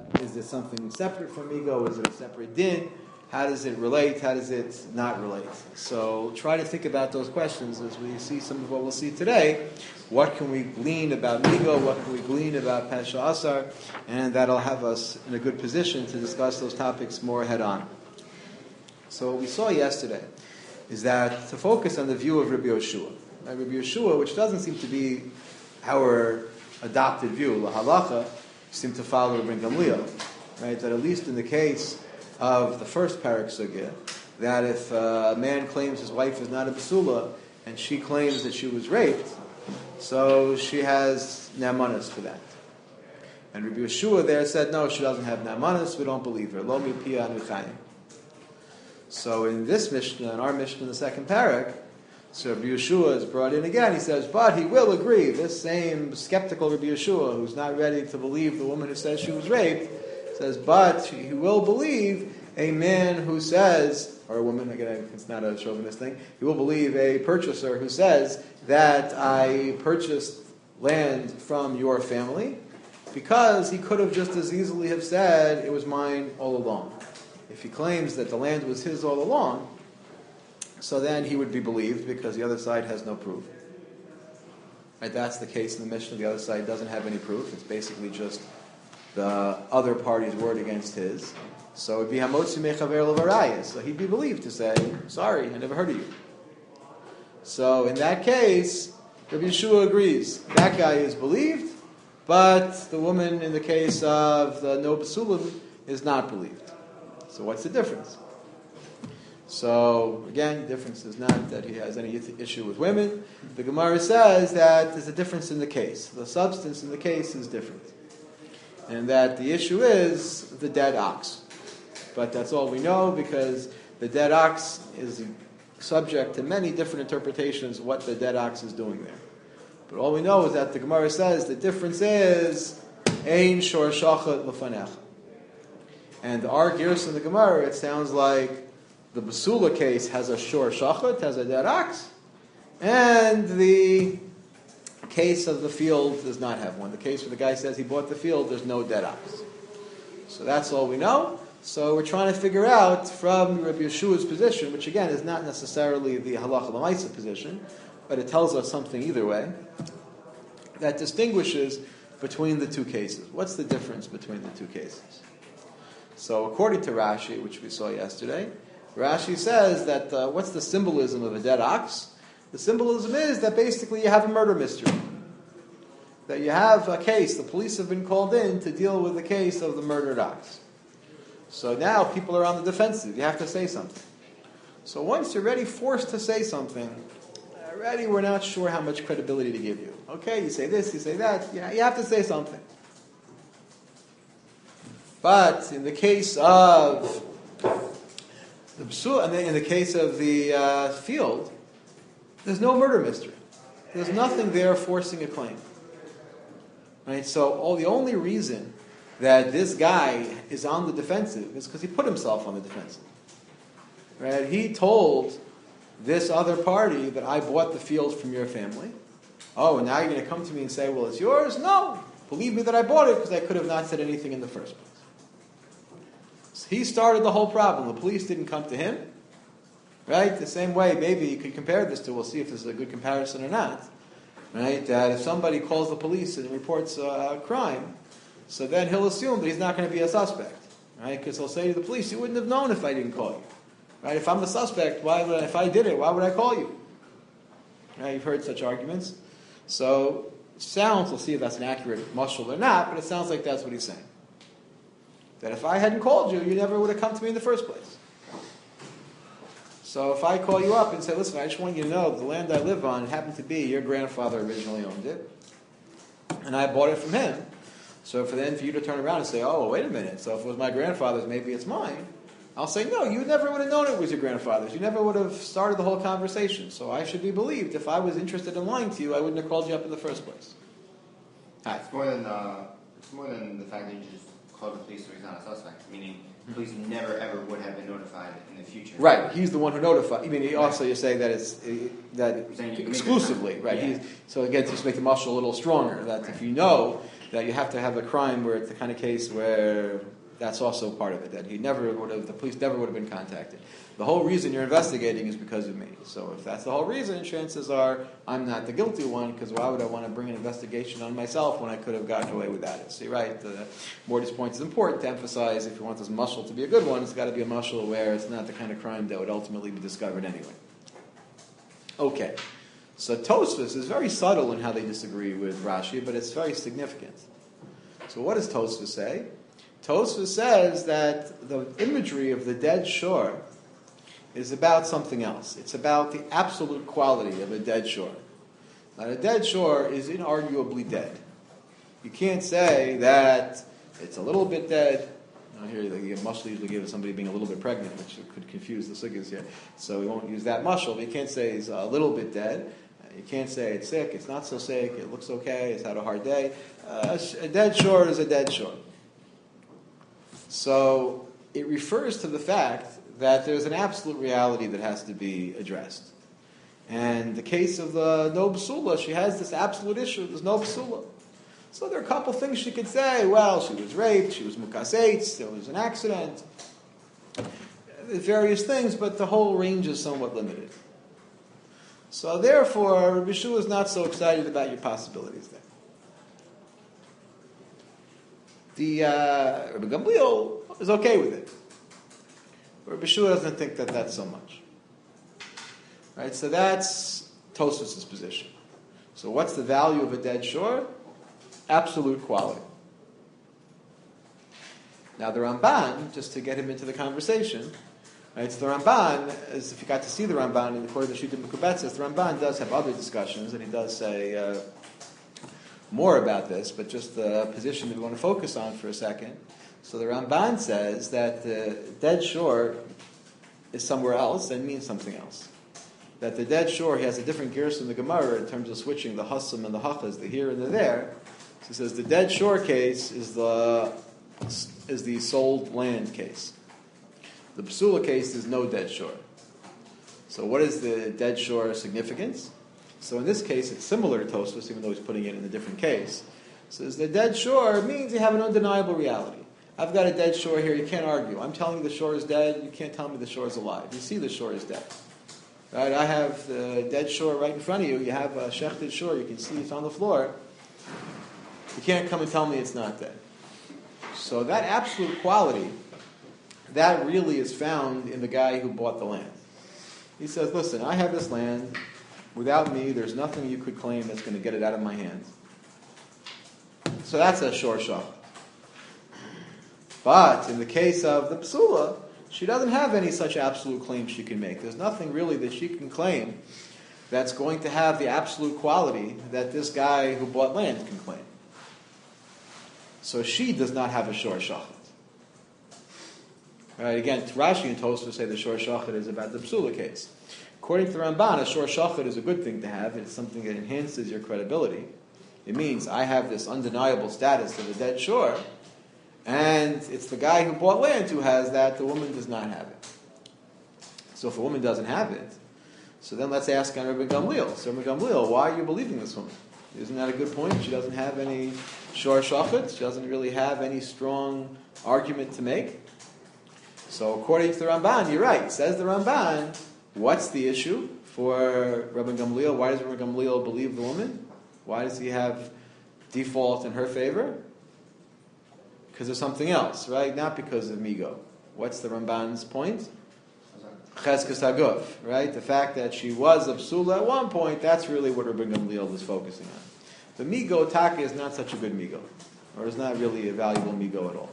Is it something separate from ego? Is it a separate din? How does it relate? How does it not relate? So try to think about those questions as we see some of what we'll see today. What can we glean about ego? What can we glean about Pesha Asar? And that'll have us in a good position to discuss those topics more head on. So what we saw yesterday is that to focus on the view of Rabbi Yehoshua. Rabbi Yehoshua, which doesn't seem to be our adopted view, la halacha, seem to follow Rabbi Gamliel, right? That at least in the case of the first parak sugya, that if a man claims his wife is not a basula and she claims that she was raped, so she has namanas for that. And Rabbi Yehoshua there said, no, she doesn't have namanas, we don't believe her. Lo mi pia nuchayim. So in this Mishnah, in our Mishnah in the second parak, so Rabbi Yehoshua is brought in again. He says, but he will agree. This same skeptical Rabbi Yehoshua, who's not ready to believe the woman who says she was raped, says, but he will believe a man who says, or a woman, again, it's not a chauvinist thing, he will believe a purchaser who says that I purchased land from your family, because he could have just as easily have said it was mine all along. If he claims that the land was his all along, so then he would be believed because the other side has no proof. Right, that's the case in the Mishnah. The other side doesn't have any proof. It's basically just the other party's word against his. So it would be hamotzi mechaver levarayis. So he'd be believed to say, sorry, I never heard of you. So in that case, Rabbi Yehoshua agrees. That guy is believed, but the woman in the case of the no basulim is not believed. So what's the difference? So again, the difference is not that he has any issue with women. The Gemara says that there's a difference in the case. The substance in the case is different. And that the issue is the dead ox. But that's all we know because the dead ox is subject to many different interpretations of what the dead ox is doing there. But all we know is that the Gemara says the difference is ein shor shachat lefanech. And our gears in the Gemara, it sounds like the basula case has a shor shachat, has a dead ox, and the case of the field does not have one. The case where the guy says he bought the field, there's no dead ox. So that's all we know. So we're trying to figure out from Rabbi Yeshua's position, which again is not necessarily the halacha l'maisa position, but it tells us something either way, that distinguishes between the two cases. What's the difference between the two cases? So according to Rashi, which we saw yesterday, Rashi says that what's the symbolism of a dead ox? The symbolism is that basically you have a murder mystery. That you have a case, the police have been called in to deal with the case of the murdered ox. So now people are on the defensive. You have to say something. So once you're already forced to say something, already we're not sure how much credibility to give you. Okay, you say this, you say that, you have to say something. But in the case of the psul, and in the case of the field, there's no murder mystery. There's nothing there forcing a claim. Right? So the only reason that this guy is on the defensive is because he put himself on the defensive. Right? He told this other party that I bought the field from your family. Oh, and now you're going to come to me and say, well, it's yours? No. Believe me that I bought it because I could have not said anything in the first place. So he started the whole problem. The police didn't come to him. Right? The same way, maybe you could compare this to, we'll see if this is a good comparison or not. Right? That if somebody calls the police and reports a crime, so then he'll assume that he's not going to be a suspect. Right? Because he'll say to the police, you wouldn't have known if I didn't call you. Right? If I'm the suspect, if I did it, why would I call you? Right? You've heard such arguments. So it sounds, we'll see if that's an accurate mashal or not, but it sounds like that's what he's saying. That if I hadn't called you, you never would have come to me in the first place. So if I call you up and say, listen, I just want you to know the land I live on happened to be your grandfather originally owned it, and I bought it from him. So for you to turn around and say, oh, wait a minute, so if it was my grandfather's, maybe it's mine, I'll say, no, you never would have known it was your grandfather's. You never would have started the whole conversation. So I should be believed. If I was interested in lying to you, I wouldn't have called you up in the first place. Hi. It's more than the fact that you just called the police so he's not a suspect, meaning the police never ever would have been notified in the future. Right, he's the one who notified. I mean, also you're saying that it's exclusively, right? Yeah. So again, to just make the muscle a little stronger, that if you know that you have to have a crime where it's the kind of case where that's also part of it, that the police never would have been contacted. The whole reason you're investigating is because of me. So if that's the whole reason, chances are I'm not the guilty one, because why would I want to bring an investigation on myself when I could have gotten away without it? So you're right, Morty's point is important to emphasize. If you want this muscle to be a good one, it's got to be a muscle where it's not the kind of crime that would ultimately be discovered anyway. Okay, so Tosfos is very subtle in how they disagree with Rashi, but it's very significant. So what does Tosfos say? Tosfos says that the imagery of the dead shore is about something else. It's about the absolute quality of a dead shore. Now, a dead shore is inarguably dead. You can't say that it's a little bit dead. Now, here, mushal usually gives somebody being a little bit pregnant, which could confuse the sugyas here. So we won't use that mushal. But you can't say it's a little bit dead. You can't say it's sick, it's not so sick, it looks okay, it's had a hard day. A dead shore is a dead shore. So it refers to the fact that there's an absolute reality that has to be addressed. And the case of the no psula, she has this absolute issue, there's no psula. So there are a couple things she could say. Well, she was raped, she was mukasetz, there was an accident, various things, but the whole range is somewhat limited. So therefore, Rabbi Shua is not so excited about your possibilities there. Rabbi Gamliel is okay with it. Rabbi Shua doesn't think that that's so much. Right, so that's Tosfos' position. So what's the value of a dead shore? Absolute quality. Now the Ramban, just to get him into the conversation, right, so the Ramban, as if you got to see the Ramban in the court of the Shita Mekubetzes, the Ramban does have other discussions, and he does say more about this, but just the position that we want to focus on for a second. So the Ramban says that the dead shore is somewhere else and means something else. That the dead shore, he has a different gears in the Gemara in terms of switching the Hassam and the Hachas, the here and the there. So he says the dead shore case is the sold land case. The Psula case is no dead shore. So what is the dead shore significance? So in this case, it's similar to Tosfos, even though he's putting it in a different case. So the dead shore means you have an undeniable reality. I've got a dead shore here, you can't argue. I'm telling you the shore is dead, you can't tell me the shore is alive. You see the shore is dead. Right? I have the dead shore right in front of you. You have a shechted shore, you can see it's on the floor. You can't come and tell me it's not dead. So that absolute quality, that really is found in the guy who bought the land. He says, listen, I have this land. Without me, there's nothing you could claim that's going to get it out of my hands. So that's a shor shach. But in the case of the psula, she doesn't have any such absolute claim she can make. There's nothing really that she can claim that's going to have the absolute quality that this guy who bought land can claim. So she does not have a shor shachet. Right, again, Rashi and Tosfos say the shor shachet is about the psula case. According to the Ramban, a shor shachet is a good thing to have. It's something that enhances your credibility. It means I have this undeniable status of a dead shore, and it's the guy who bought land who has that. The woman does not have it. So if a woman doesn't have it, so then let's ask on Rabbi Gamliel. So Rabbi Gamliel, why are you believing this woman? Isn't that a good point? She doesn't have any shor shachet. She doesn't really have any strong argument to make. So according to the Ramban, you're right. Says the Ramban, what's the issue for Rabbi Gamliel? Why does Rabbi Gamliel believe the woman? Why does he have default in her favor? Because of something else, right? Not because of migo. What's the Ramban's point? Cheskas haguf, right? The fact that she was a psula at one point, that's really what Rabbi Gamliel is focusing on. The migo taka is not such a good migo, or is not really a valuable migo at all.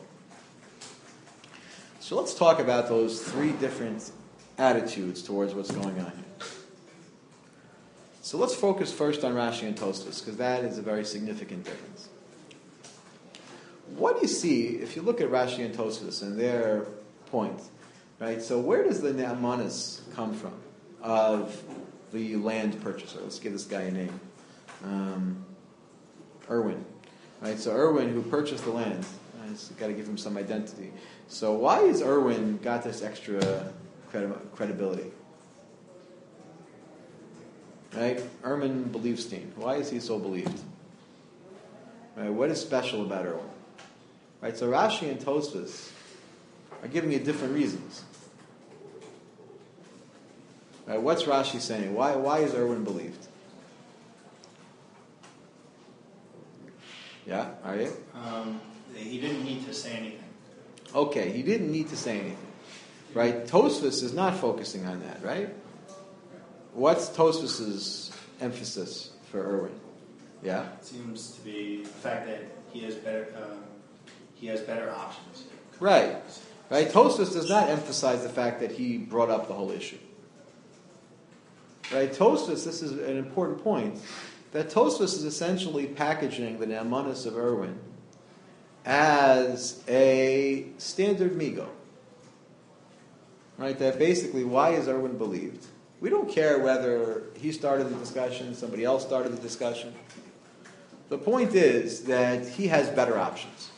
So let's talk about those three different attitudes towards what's going on here. So let's focus first on Rashi and Tosfos, because that is a very significant difference. What do you see if you look at Rashi and Tosfos and their point? Right. So where does the ne'amanis come from of the land purchaser? Let's give this guy a name, Irwin. Right. So Irwin, who purchased the land, got to give him some identity. So why has Irwin got this extra credibility? Right? Ermin Believestein. Why is he so believed? Right? What is special about Erwin? Right? So Rashi and Tosfos are giving you different reasons. Right? What's Rashi saying? Why is Erwin believed? Yeah, are you? He didn't need to say anything. Okay, he didn't need to say anything. Right? Tosfos is not focusing on that, right? What's Tosfos's emphasis for Erwin? Yeah? It seems to be the fact that he has better options. Right. Right? Tosfos does not emphasize the fact that he brought up the whole issue. Right? Tosfos, this is an important point, that Tosfos is essentially packaging the Ne'amanos of Erwin as a standard migo. Right? That basically, why is Erwin believed? We don't care whether he started the discussion, somebody else started the discussion. The point is that he has better options.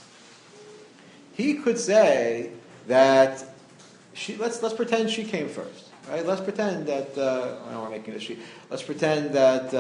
He could say that let's pretend she came first, right? Let's pretend that I don't want to make it a she. Let's pretend that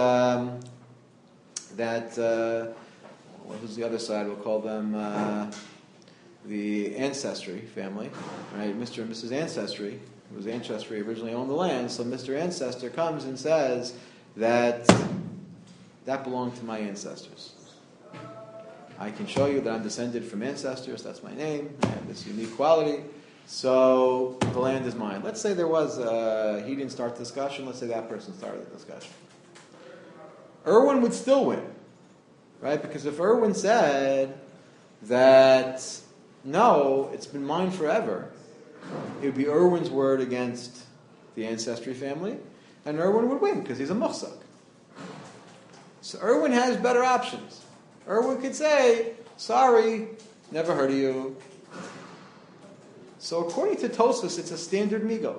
who's the other side? We'll call them the Ancestry family, right? Mr. and Mrs. Ancestry. It was Ancestry originally owned the land, so Mr. Ancestor comes and says that belonged to my ancestors. I can show you that I'm descended from ancestors, that's my name, I have this unique quality, so the land is mine. Let's say there was, he didn't start the discussion, let's say that person started the discussion. Erwin would still win, right? Because if Erwin said that, no, it's been mine forever, it would be Erwin's word against the Ancestry family, and Erwin would win because he's a muhsak. So Erwin has better options. Erwin could say, sorry, never heard of you. So according to Tosfos, it's a standard migo.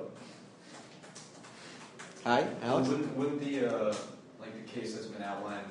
Hi, Alex? Wouldn't the case that's been outlined,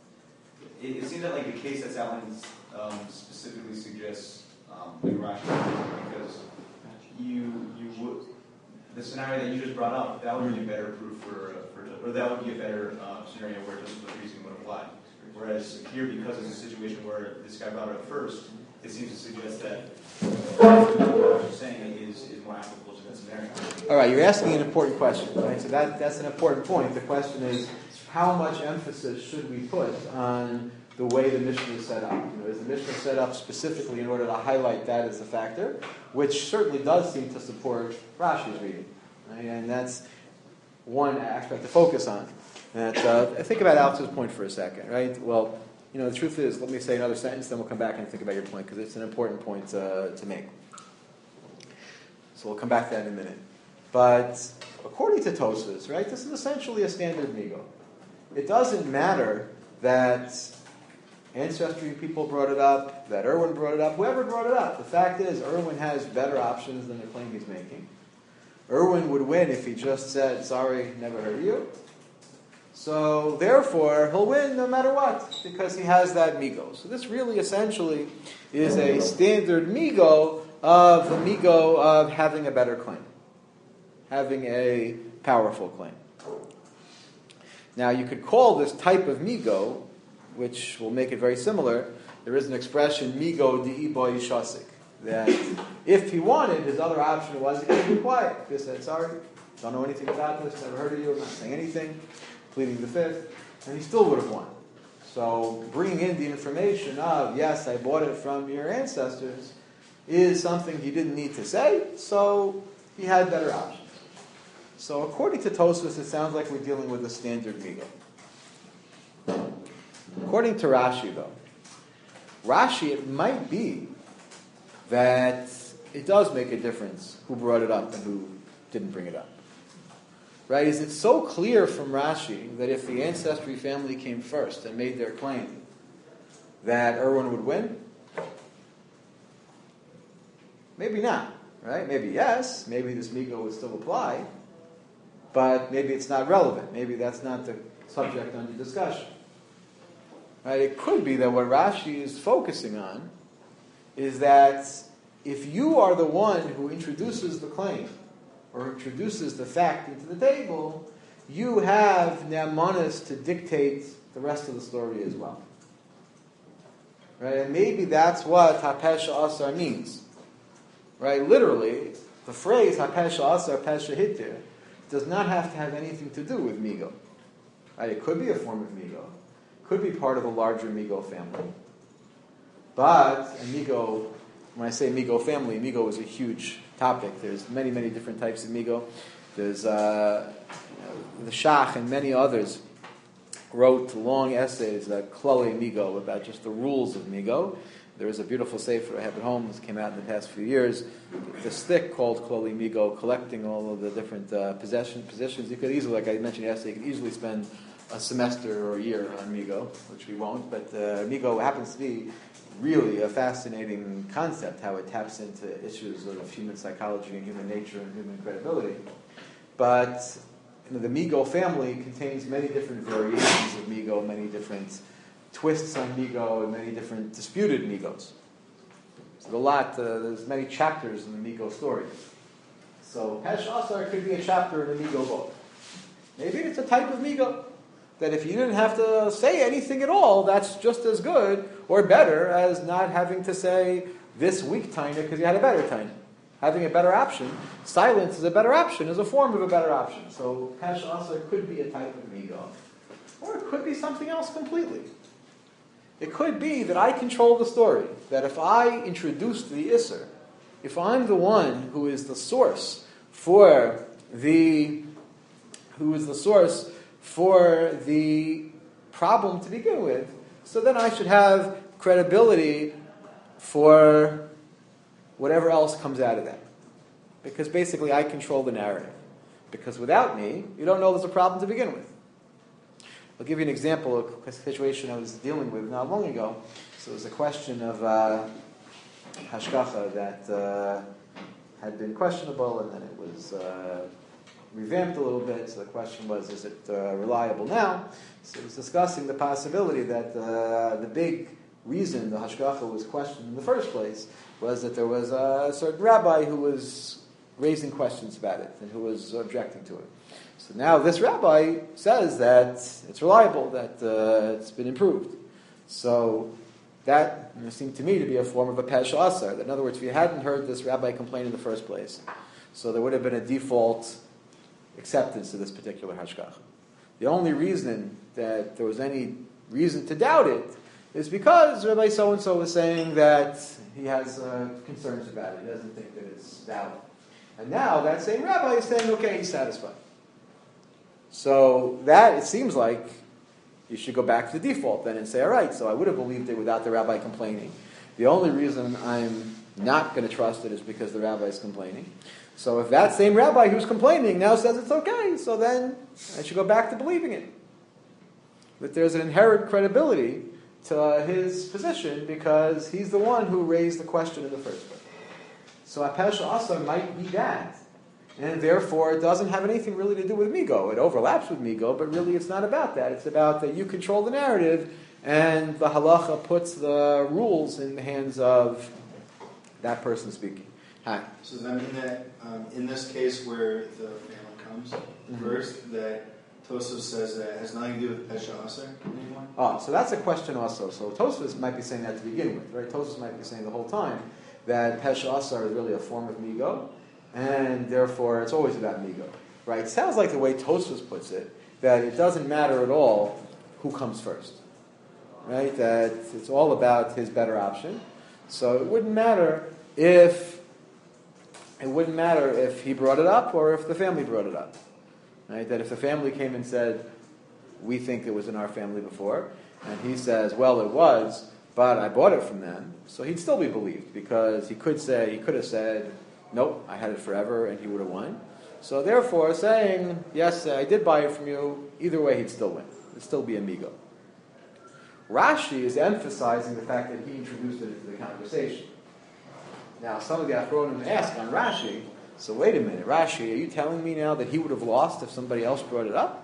it seems that the case that's outlined specifically suggests Rashi, because you would, the scenario that you just brought up, that would be a better proof or that would be a better scenario where Tosfos' reasoning would apply. Whereas here, because it's a situation where this guy brought it up first, it seems to suggest that what you're saying is more applicable to that scenario. All right, you're asking an important question, right? So that's an important point. The question is, how much emphasis should we put on the way the Mishnah is set up? Is the Mishnah set up specifically in order to highlight that as a factor, which certainly does seem to support Rashi's reading, right? And that's one aspect to focus on. And think about Alex's point for a second, right? Well, the truth is, let me say another sentence, then we'll come back and think about your point, because it's an important point to make. So we'll come back to that in a minute. But according to Tosfos, right, this is essentially a standard migo. It doesn't matter that Ancestry people brought it up, that Erwin brought it up, whoever brought it up. The fact is, Erwin has better options than the claim he's making. Erwin would win if he just said, sorry, never heard of you. So, therefore, he'll win no matter what, because he has that migo. So this really essentially is a standard migo of having a better claim, having a powerful claim. Now, you could call this type of migo, which will make it very similar. There is an expression, migo di'ibo yishasik, that if he wanted, his other option was he could be quiet. He said, sorry, don't know anything about this, never heard of you, I'm not saying anything. Pleading the fifth, and he still would have won. So bringing in the information of, yes, I bought it from your ancestors, is something he didn't need to say, so he had better options. So according to Tosfos, it sounds like we're dealing with a standard migo. According to Rashi, though, it might be that it does make a difference who brought it up and who didn't bring it up. Right? Is it so clear from Rashi that if the Ancestry family came first and made their claim, that Erwin would win? Maybe not. Right? Maybe yes. Maybe this migo would still apply. But maybe it's not relevant. Maybe that's not the subject under discussion. Right? It could be that what Rashi is focusing on is that if you are the one who introduces the claim, or introduces the fact into the table, you have ne'amanos to dictate the rest of the story as well. right? And maybe that's what hapesha asar means, right? Literally, the phrase hapesha asar pesha hitir does not have to have anything to do with migo, right? It could be a form of migo, could be part of the larger migo family, but a migo. When I say migo family, migo is a huge topic. There's many, many different types of migo. There's the Shach and many others wrote long essays, Klale Migo, about just the rules of Migo. There is a beautiful sefer I have at home. This came out in the past few years. The stick called Klale Migo, collecting all of the different positions. You could easily, like I mentioned yesterday, you could easily spend a semester or a year on Migo, which we won't. But Migo happens to be really a fascinating concept, how it taps into issues of human psychology and human nature and human credibility. But the Migo family contains many different variations of Migo, many different twists on Migo, and many different disputed Migos. So there's many chapters in the Migo story. So Pesh Asar could be a chapter in the Migo book. Maybe it's a type of Migo that if you didn't have to say anything at all, that's just as good or better as not having to say this weak taina because you had a better taina. Having a better option, silence is a better option, is a form of a better option. So Pesh Asar could be a type of migo. Or it could be something else completely. It could be that I control the story, that if I introduce the Isser, if I'm the one who is the source for the problem to begin with, so then I should have credibility for whatever else comes out of that. Because basically I control the narrative. Because without me, you don't know there's a problem to begin with. I'll give you an example of a situation I was dealing with not long ago. So it was a question of hashgacha that had been questionable, and then it was revamped a little bit. So the question was, is it reliable now? So it was discussing the possibility that the big reason the hashgacha was questioned in the first place was that there was a certain rabbi who was raising questions about it and who was objecting to it. So now this rabbi says that it's reliable, that it's been improved. So that seemed to me to be a form of a pesh asar. In other words, if you hadn't heard this rabbi complain in the first place, so there would have been a default acceptance of this particular hashgacha. The only reason that there was any reason to doubt it is because Rabbi so-and-so was saying that he has concerns about it. He doesn't think that it's valid. And now that same rabbi is saying, okay, he's satisfied. So that, it seems like, you should go back to the default then and say, all right, so I would have believed it without the rabbi complaining. The only reason I'm not going to trust it is because the rabbi is complaining. So if that same rabbi who's complaining now says it's okay, so then I should go back to believing it. But there's an inherent credibility to his position because he's the one who raised the question in the first place. So Apesh Asar might be that. And therefore it doesn't have anything really to do with Migo. It overlaps with Migo, but really it's not about that. It's about that you control the narrative and the halacha puts the rules in the hands of that person speaking. Hi. So does that mean that in this case where the family comes first, that Tosfos says that it has nothing to do with Pesha Asar anymore? Oh, so that's a question also. So Tosfos might be saying that to begin with, right? Tosfos might be saying the whole time that Pesha Asar is really a form of Migo, and therefore it's always about Migo, right? It sounds like the way Tosfos puts it, that it doesn't matter at all who comes first, right? That it's all about his better option. So it wouldn't matter if he brought it up or if the family brought it up, right? That if the family came and said, we think it was in our family before, and he says, well, it was, but I bought it from them, so he'd still be believed because he could have said, nope, I had it forever, and he would have won. So therefore, saying, yes, I did buy it from you, either way he'd still win. It'd still be amigo. Rashi is emphasizing the fact that he introduced it into the conversation. Now, some of the Achronim ask on Rashi, so wait a minute, Rashi, are you telling me now that he would have lost if somebody else brought it up?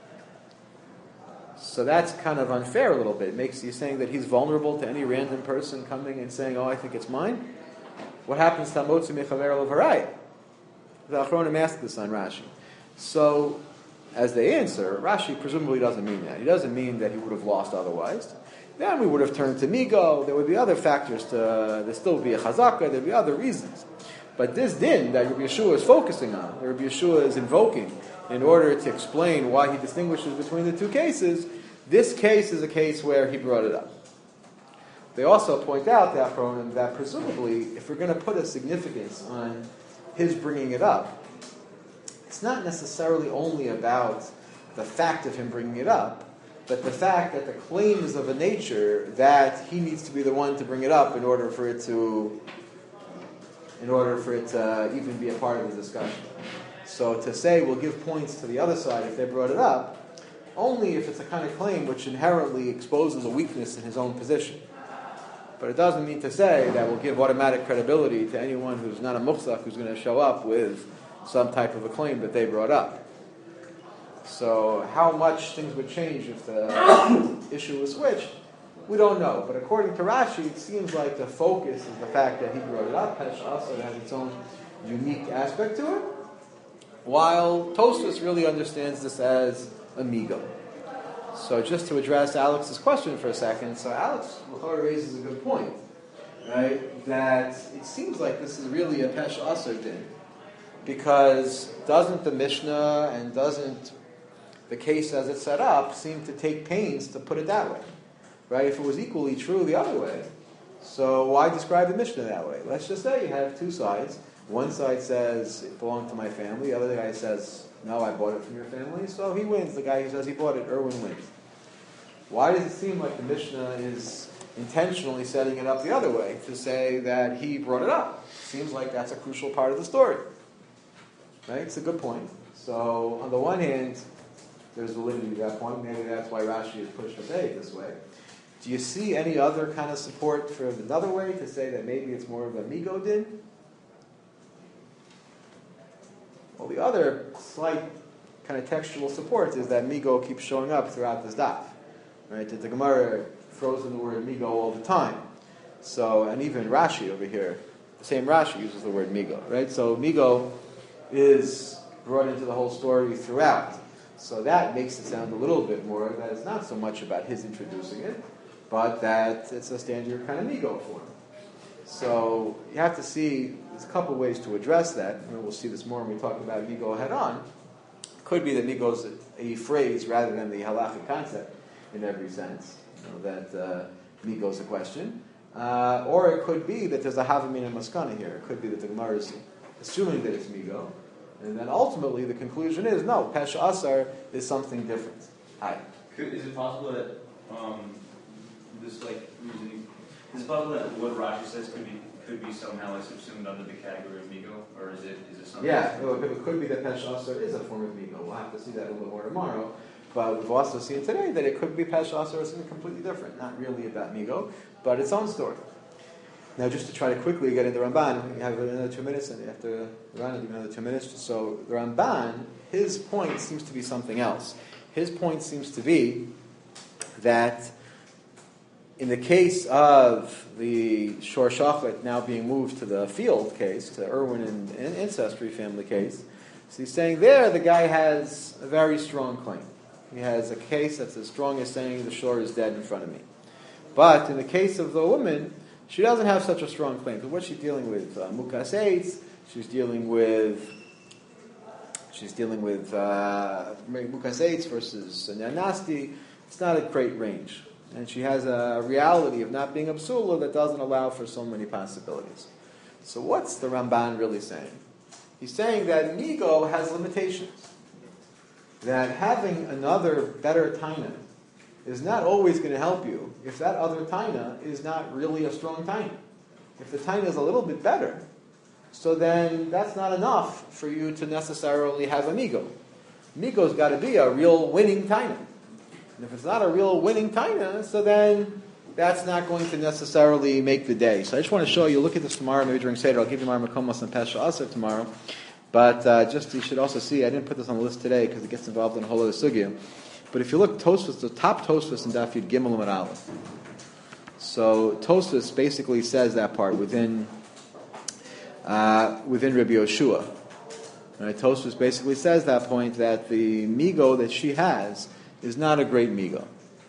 So that's kind of unfair a little bit. It makes you saying that he's vulnerable to any random person coming and saying, oh, I think it's mine? What happens to Hamotzi Mechaver of Harai? The Achronim ask this on Rashi. So, as they answer, Rashi presumably doesn't mean that. He doesn't mean that he would have lost otherwise. then we would have turned to migo. There would be other factors. There still would be a chazaka. There would be other reasons. But this din that Rabbi Yeshua is focusing on, that Rabbi Yeshua is invoking in order to explain why he distinguishes between the two cases, this case is a case where he brought it up. They also point out that presumably, if we're going to put a significance on his bringing it up, it's not necessarily only about the fact of him bringing it up, but the fact that the claim is of a nature that he needs to be the one to bring it up in order for it to even be a part of the discussion. So to say we'll give points to the other side if they brought it up, only if it's a kind of claim which inherently exposes a weakness in his own position. But it doesn't mean to say that we'll give automatic credibility to anyone who's not a muhsach who's going to show up with some type of a claim that they brought up. So how much things would change if the issue was switched, we don't know. But according to Rashi, it seems like the focus is the fact that he brought it up. Pesh also has its own unique aspect to it, while Tosfos really understands this as amigo. So just to address Alex's question for a second, so Alex raises a good point, right? That it seems like this is really a Pesh Asar din, because doesn't the Mishnah and doesn't the case as it's set up seem to take pains to put it that way, right? If it was equally true the other way, so why describe the Mishnah that way? Let's just say you have two sides. One side says it belonged to my family. The other guy says, no, I bought it from your family. So he wins. The guy who says he bought it, Irwin, wins. Why does it seem like the Mishnah is intentionally setting it up the other way to say that he brought it up? Seems like that's a crucial part of the story. Right? It's a good point. So on the one hand, there's validity to that point. Maybe that's why Rashi has pushed to say it this way. Do you see any other kind of support for another way to say that maybe it's more of a migo din? Well, the other slight kind of textual support is that migo keeps showing up throughout this daf. Right? The Gemara throws in the word migo all the time. So, and even Rashi over here, the same Rashi uses the word migo. Right? So migo is brought into the whole story throughout. So that makes it sound a little bit more that it's not so much about his introducing it, but that it's a standard kind of migo form. So you have to see, there's a couple ways to address that, and we'll see this more when we talk about migo head on. It could be that migo is a phrase rather than the halachic concept in every sense, that migo is a question. Or it could be that there's a havamin and maskana here. It could be that the Gemara is assuming that it's migo, and then ultimately the conclusion is, no, Pesh Asar is something different. Hi. Is it possible that reasoning? Is it possible that what Rashi says could be somehow subsumed under the category of migo, or is it something? Yeah, it could be that Pesh Asar is a form of migo. We'll have to see that a little bit more tomorrow. But we've also seen today that it could be Pesh Asar or something completely different, not really about migo, but its own story. Now, just to try to quickly get into Ramban, we have another 2 minutes, and after Ran, give another 2 minutes. So the Ramban, his point seems to be something else. His point seems to be that in the case of the Shor Shachlet now being moved to the field case, to Irwin and ancestry family case, so he's saying there the guy has a very strong claim. He has a case that's as strong as saying the Shor is dead in front of me. But in the case of the woman, she doesn't have such a strong claim. So what's she dealing with? Mukas eitz. She's dealing with Mukas eitz versus Nyanasti. It's not a great range. And she has a reality of not being a psula that doesn't allow for so many possibilities. So what's the Ramban really saying? He's saying that migo has limitations. That having another better taina is not always going to help you if that other taina is not really a strong taina. If the taina is a little bit better, so then that's not enough for you to necessarily have a migo. Migo's got to be a real winning taina. And if it's not a real winning taina, so then that's not going to necessarily make the day. So I just want to show you, look at this tomorrow, maybe during Seder. I'll give you Mar Makomos and Pesha Asar tomorrow. But just you should also see, I didn't put this on the list today because it gets involved in a whole other sugya. But if you look, Tosfos, the top Tosfos in Daf Yud Gimel and Aleph. So Tosfos basically says that part within Rabbi Yoshua. Right? Tosfos basically says that point that the migo that she has is not a great migo.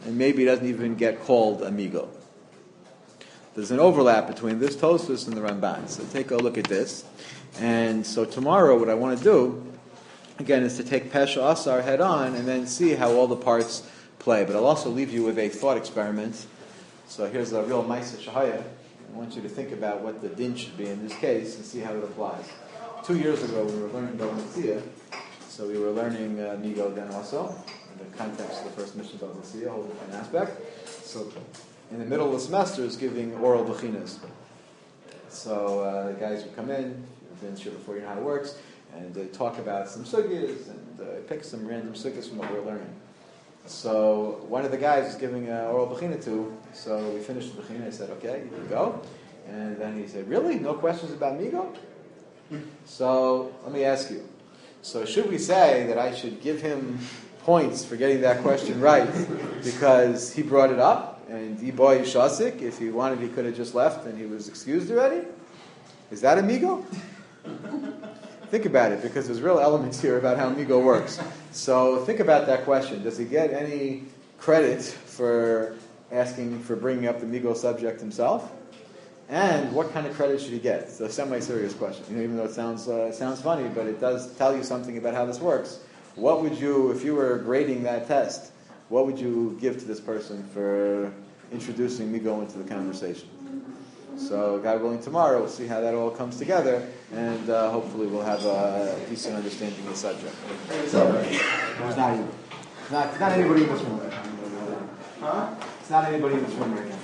and maybe he doesn't even get called amigo. There's an overlap between this Tosfos and the Ramban. So take a look at this. And so tomorrow what I want to do, again, is to take Pesha Asar head on and then see how all the parts play. But I'll also leave you with a thought experiment. So here's a real Maisa Shahaya. I want you to think about what the din should be in this case and see how it applies. 2 years ago we were learning Bava Metzia, so we were learning Migo then also, in the context of the first mission of Bava Metzia, whole different aspect. So in the middle of the semester is giving oral bechinas. So the guys would come in, you've been sure before you know how it works, and they talk about some sugyas and pick some random sugyas from what we're learning. So one of the guys was giving oral bechina to, so we finished the bechina. I said, okay, you can go. And then he said, really? No questions about Migo? So let me ask you. So should we say that I should give him points for getting that question right because he brought it up and Iboy Shasik, if he wanted he could have just left and he was excused already? Is that Migo? Think about it, because there's real elements here about how Migo works. So think about that question. Does he get any credit for bringing up the Migo subject himself? And what kind of credit should he get? It's a semi-serious question. Even though it sounds funny, but it does tell you something about how this works. What would you, if you were grading that test, what would you give to this person for introducing Migo into the conversation? So, God willing, tomorrow we'll see how that all comes together, and hopefully we'll have a decent understanding of the subject. There's not anybody in this room right now. Huh? It's not anybody in this room right now.